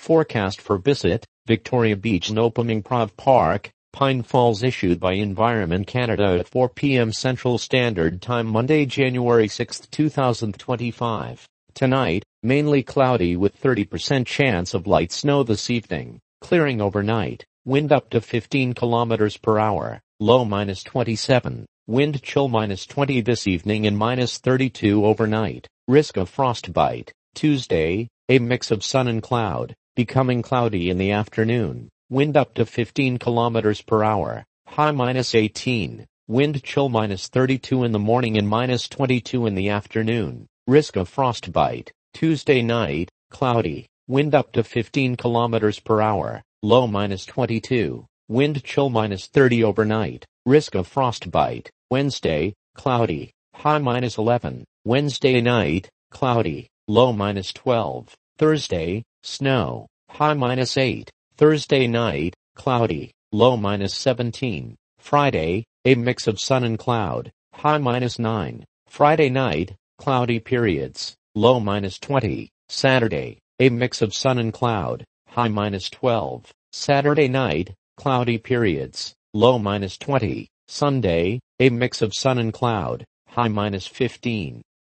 Forecast for Bissett, Victoria Beach and Opamingprov Park, Pine Falls issued by Environment Canada at 4 p.m. Central Standard Time Monday, January 6, 2025. Tonight, mainly cloudy with 30% chance of light snow this evening, clearing overnight, wind up to 15 km per hour, low -27, wind chill -20 this evening and -32 overnight, risk of frostbite. Tuesday, a mix of sun and cloud, becoming cloudy in the afternoon, wind up to 15 km per hour, high -18, wind chill -32 in the morning and -22 in the afternoon, risk of frostbite. Tuesday night, cloudy, wind up to 15 km per hour, low -22, wind chill -30 overnight, risk of frostbite. Wednesday, cloudy, high -11, Wednesday night, cloudy, low -12. Thursday, snow, high -8. Thursday night, cloudy, low -17. Friday, a mix of sun and cloud, high -9. Friday night, cloudy periods, low -20. Saturday, a mix of sun and cloud, high -12. Saturday night, cloudy periods, low -20. Sunday, a mix of sun and cloud, high -15.